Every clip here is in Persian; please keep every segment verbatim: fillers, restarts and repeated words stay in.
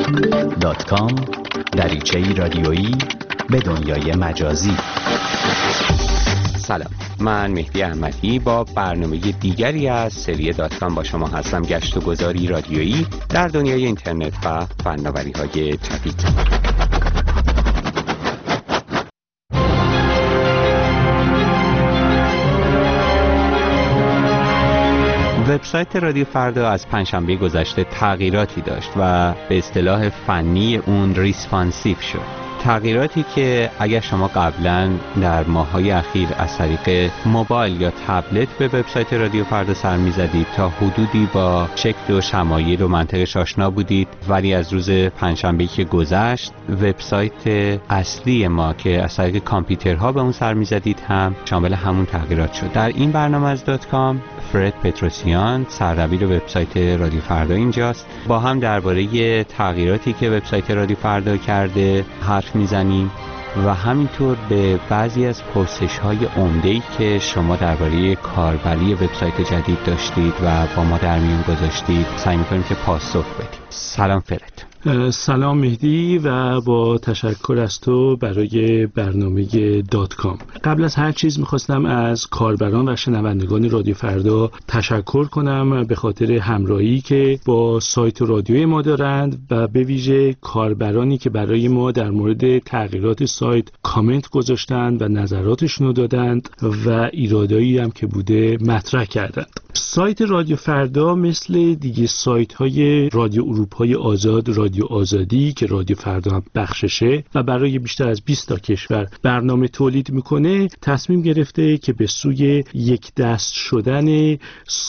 دات کام دریچه‌ای رادیویی به دنیای مجازی. سلام، من مهدی احمدی با برنامه دیگری از سری دات کام با شما هستم. گشت و گذاری رادیویی در دنیای اینترنت و فناوری‌های جدید. وبسایت رادیو فردا از پنجشنبه گذشته تغییراتی داشت و به اصطلاح فنی اون ریسپانسیو شد. تغییراتی که اگر شما قبلا در ماه‌های اخیر از طریق موبایل یا تبلت به وبسایت رادیو فردا سر می‌زدید تا حدودی با شکل و شمایل و منطقش آشنا بودید، ولی از روز پنجشنبه‌ای که گذشت وبسایت اصلی ما که از طریق کامپیوترها به اون سر می‌زدید هم شامل همون تغییرات شد. در این برنامه از دات کام فرد پتروسیان سردبیر وبسایت رادیو فردا اینجاست. با هم درباره تغییراتی که وبسایت رادیو فردا کرده حرف میزنیم و همینطور به بعضی از پرسش‌های عمده‌ای که شما درباره کاربری وبسایت جدید داشتید و با ما در میون گذاشتید سعی می‌کنیم که پاسخ بدیم. سلام فرد. سلام مهدی و با تشکر از تو برای برنامه دات کام. قبل از هر چیز میخواستم از کاربران و شنوندگان رادیو فردا تشکر کنم به خاطر همراهی که با سایت رادیوی ما دارند و به ویژه کاربرانی که برای ما در مورد تغییرات سایت کامنت گذاشتند و نظراتشون رو دادند و ایرادایی هم که بوده مطرح کردند. سایت رادیو فردا مثل دیگه سایت های رادیو اروپای آزاد، رادیو آزادی که رادیو فردا هم بخششه و برای بیشتر از بیست تا کشور برنامه تولید میکنه، تصمیم گرفته که به سوی یک دست شدن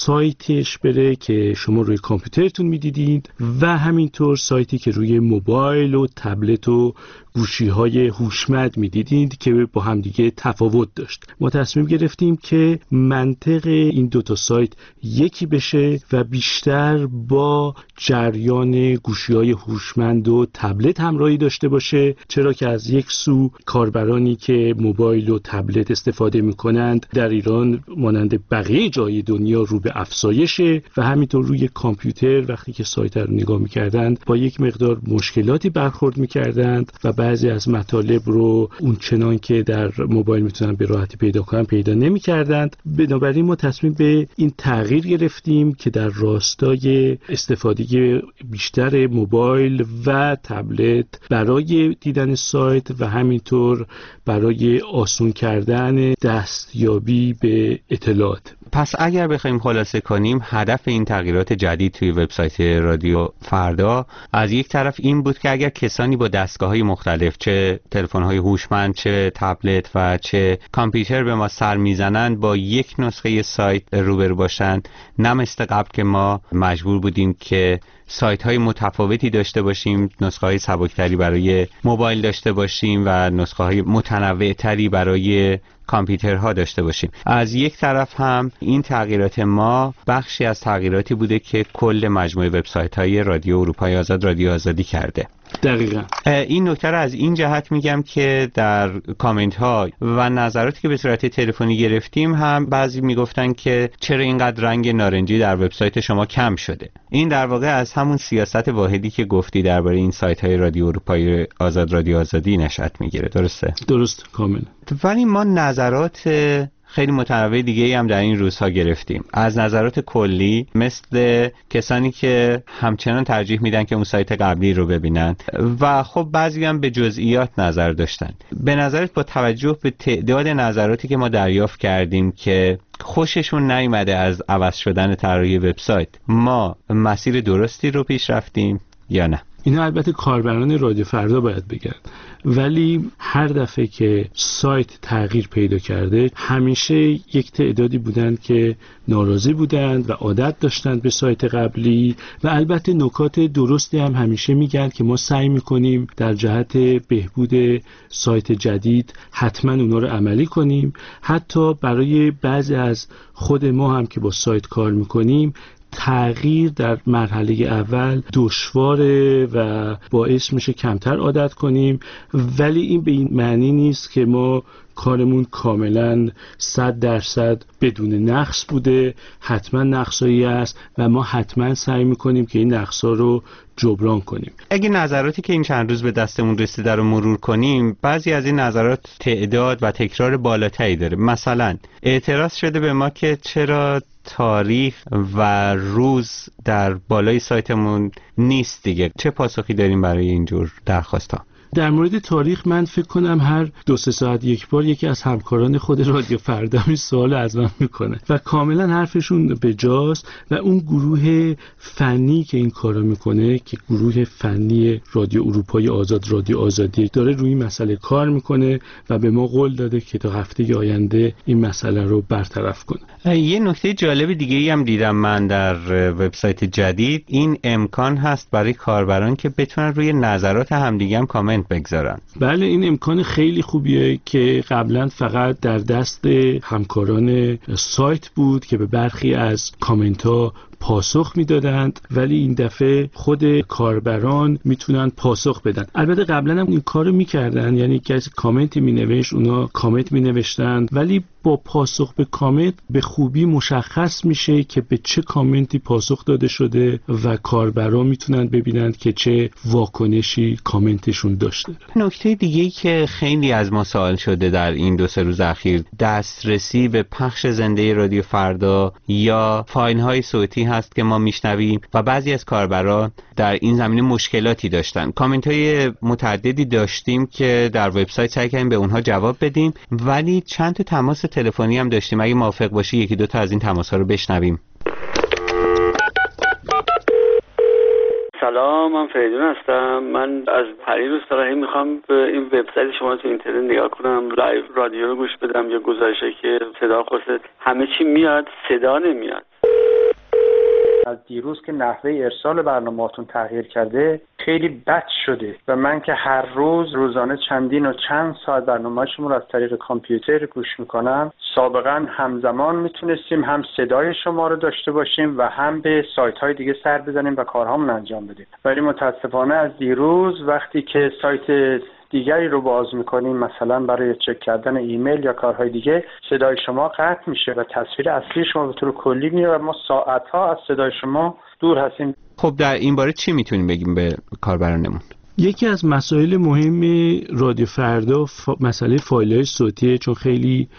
سایتش بره که شما روی کامپیوترتون میدیدید و همینطور سایتی که روی موبایل و تبلت و گوشی‌های هوشمند می‌دیدید که با هم دیگه تفاوت داشت. ما تصمیم گرفتیم که منطق این دو تا سایت یکی بشه و بیشتر با جریان گوشی‌های هوشمند و تبلت همراهی داشته باشه، چرا که از یک سو کاربرانی که موبایل و تبلت استفاده می‌کنند در ایران مانند بقیه جای دنیا رو به افزایشه و همینطور روی کامپیوتر وقتی که سایت رو نگاه می‌کردند با یک مقدار مشکلاتی برخورد می‌کردند و بعضی از مطالب رو اون چنان که در موبایل میتونن به راحتی پیدا کنن پیدا نمی کردند. بنابراین ما تصمیم به این تغییر گرفتیم که در راستای استفاده بیشتر موبایل و تبلت برای دیدن سایت و همینطور برای آسون کردن دستیابی به اطلاعات. پس اگر بخوایم خلاصه کنیم، هدف این تغییرات جدید توی وبسایت رادیو فردا از یک طرف این بود که اگر کسانی با دستگاه‌های مختلف، چه تلفن‌های هوشمند، چه تبلت و چه کامپیوتر به ما سر میزنند، با یک نسخه سایت روبرو باشند، نه مثل قبل که ما مجبور بودیم که سایت های متفاوتی داشته باشیم، نسخه های سبکتری برای موبایل داشته باشیم و نسخه های متنوع تری برای کامپیوترها داشته باشیم. از یک طرف هم این تغییرات ما بخشی از تغییراتی بوده که کل مجموعه وبسایت های رادیو اروپای آزاد، رادیو آزادی کرده. دقیقاً این نکته رو از این جهت میگم که در کامنت ها و نظراتی که به صورت تلفنی گرفتیم هم بعضی میگفتن که چرا اینقدر رنگ نارنجی در وبسایت شما کم شده. این در واقع از همون سیاست واحدی که گفتی درباره این سایت های رادیو اروپای آزاد، رادیو آزادی نشأت میگیره. درسته؟ درست، کامل. ولی ما نظرات خیلی متنوع دیگه هم در این روزها گرفتیم. از نظرات کلی مثل کسانی که همچنان ترجیح میدن که اون سایت قبلی رو ببینن و خب بعضی هم به جزئیات نظر داشتن. به نظرت با توجه به تعداد نظراتی که ما دریافت کردیم که خوششون نیامده از عوض شدن طراحی وبسایت، ما مسیر درستی رو پیش رفتیم یا نه؟ اینا البته کاربران رادیو فردا باید بگن، ولی هر دفعه که سایت تغییر پیدا کرده همیشه یک تعدادی بودند که ناراضی بودند و عادت داشتند به سایت قبلی و البته نکات درستی هم همیشه میگن که ما سعی میکنیم در جهت بهبود سایت جدید حتما اونا رو عملی کنیم. حتی برای بعضی از خود ما هم که با سایت کار میکنیم تغییر در مرحله اول دشواره و باعث میشه کمتر عادت کنیم، ولی این به این معنی نیست که ما کارمون کاملا صد درصد بدون نقص بوده، حتما نقصایی است و ما حتما سعی میکنیم که این نقصا رو جبران کنیم. اگه نظراتی که این چند روز به دستمون رسیده رو مرور کنیم، بعضی از این نظرات تعداد و تکرار بالاتری داره. مثلا اعتراض شده به ما که چرا تاریخ و روز در بالای سایتمون نیست دیگه. چه پاسخی داریم برای اینجور درخواست‌ها؟ در مورد تاریخ من فکر کنم هر دو سه ساعت یک بار یکی از همکاران خود رادیو فردا این سوال از من میکنه و کاملا حرفشون به جاست و اون گروه فنی که این کارو میکنه که گروه فنی رادیو اروپای آزاد، رادیو آزادی، داره روی این مسئله کار میکنه و به ما قول داده که تا هفته آینده این مسئله رو برطرف کنه. یه نکته جالب دیگه ای هم دیدم من در وبسایت جدید، این امکان هست برای کاربران که بتونن روی نظرات همدیگه هم کامنت بگذارن. بله، این امکان خیلی خوبیه که قبلا فقط در دست همکاران سایت بود که به برخی از کامنت ها پاسخ میدادند، ولی این دفعه خود کاربران میتونن پاسخ بدن. البته قبلا هم این کارو میکردن، یعنی کسی کامنتی مینوشت اونا کامنت مینوشتن، ولی با پاسخ به کامنت به خوبی مشخص میشه که به چه کامنتی پاسخ داده شده و کاربران میتونن ببینند که چه واکنشی کامنتشون داشته. نکته دیگه‌ای که خیلی از ما سوال شده در این دو سه روز اخیر، دسترسی به پخش زنده رادیو فردا یا فایل های صوتی هست که ما میشنویم و بعضی از کاربران در این زمینه مشکلاتی داشتن. کامنت های متعددی داشتیم که در وبسایت سعی کردیم به اونها جواب بدیم، ولی چند تا تماس تلفنی هم داشتیم. اگه موافق باشی یکی دو تا از این تماس ها رو بشنویم. سلام، من فریدون هستم. من از پریروز تا میخوام به این وبسایت شما تو اینترنت نگاه کنم، لایو رادیو رو گوش بدم یا گزارشی که صدا خاصه همه چی میاد، صدا نمیاد. از دیروز که نحوه ارسال برنامه‌تون تغییر کرده خیلی بد شده و من که هر روز روزانه چندین و چند ساعت برنامه‌شون رو از طریق کامپیوتر گوش میکنم، سابقا همزمان میتونستیم هم صدای شما رو داشته باشیم و هم به سایت‌های دیگه سر بزنیم و کارهامون انجام بدیم. ولی متاسفانه از دیروز وقتی که سایت دیگری رو باز میکنیم، مثلا برای چک کردن ایمیل یا کارهای دیگه، صدای شما قطع میشه و تصویر اصلی شما به طور کلی میاد و ما ساعتها از صدای شما دور هستیم. خب در این باره چی میتونیم بگیم به کاربرانمون؟ یکی از مسائل مهم رادیو فردا ف... مسئله فایل‌های صوتیه، چون خیلی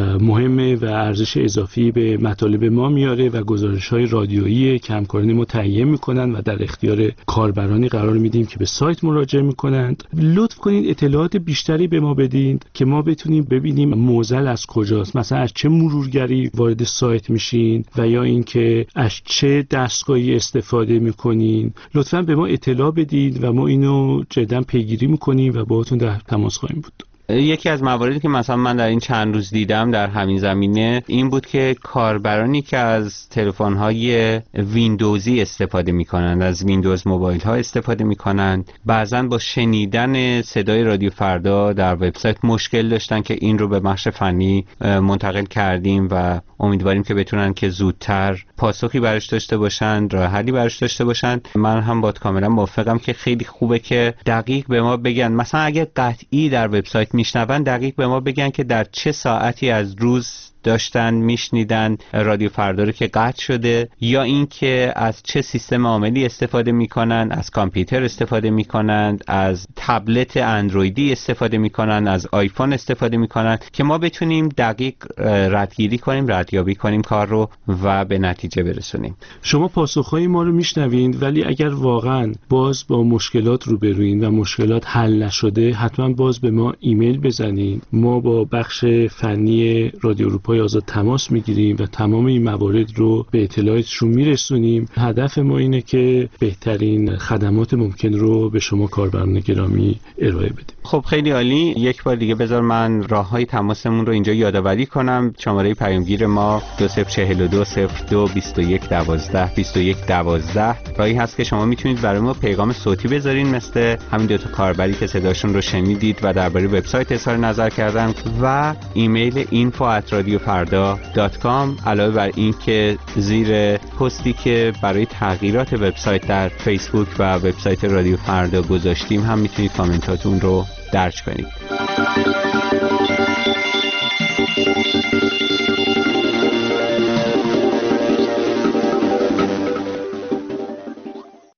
مهمه و ارزش اضافی به مطالب ما میاره و گزارش‌های رادیویی که همکاران ما تهیه میکنن و در اختیار کاربرانی قرار میدیم که به سایت مراجعه میکنند. لطف کنید اطلاعات بیشتری به ما بدین که ما بتونیم ببینیم معضل از کجاست، مثلا از چه مرورگری وارد سایت میشین و یا اینکه از چه دستگاهی استفاده میکنین. لطفاً به ما اطلاع بدید و ما اینو جدا پیگیری میکنیم و باهاتون در تماس خواهیم بود. یکی از مواردی که مثلا من در این چند روز دیدم در همین زمینه این بود که کاربرانی که از تلفن‌های ویندوزی استفاده می‌کنند، از ویندوز موبایل ها استفاده می‌کنند، بعضاً با شنیدن صدای رادیو فردا در وبسایت مشکل داشتن که این رو به بخش فنی منتقل کردیم و امیدواریم که بتونن که زودتر پاسخی براش داشته باشن، راه حلی براش داشته باشن. من هم با کاملا موافقم که خیلی خوبه که دقیق به ما بگن، مثلا اگه قطعی در وبسایت میشنون دقیق به ما بگن که در چه ساعتی از روز داشتن میشنیدن رادیو فردا رو که قطع شده، یا اینکه از چه سیستم عاملی استفاده میکنن، از کامپیوتر استفاده میکنن، از تبلت اندرویدی استفاده میکنن، از آیفون استفاده میکنن، که ما بتونیم دقیق ردگیری کنیم، ردیابی کنیم کار رو و به نتیجه برسونیم. شما پاسخهای ما رو میشنوین، ولی اگر واقعا باز با مشکلات روبروین و مشکلات حل نشده، حتما باز به ما ایمیل بزنید. ما با بخش فنی رادیو اروپای آزاد تماس میگیریم و تمام این موارد رو به اطلاعاتشون میرسونیم. هدف ما اینه که بهترین خدمات ممکن رو به شما کاربران گرامی ارائه بدیم. خب خیلی عالی. یک بار دیگه بذار من راههای تماسمون رو اینجا یادآوری کنم. شماره پیامگیر ما دو صفر چهل و دو صفر دو بیست و یک دوازده بیست و یک دوازده راهی هست که شما میتونید برای ما پیغام صوتی بذارین، مثل همین دو تا کاربری که صداشون رو شنیدید و درباره وبسایت اظهار نظر کردن، و ایمیل اینفو ات رادیو فردا دات کام. علاوه بر این که زیر پستی که برای تغییرات وبسایت در فیسبوک و وبسایت رادیو فردا گذاشتیم هم میتونید کامنتاتون رو درج کنید.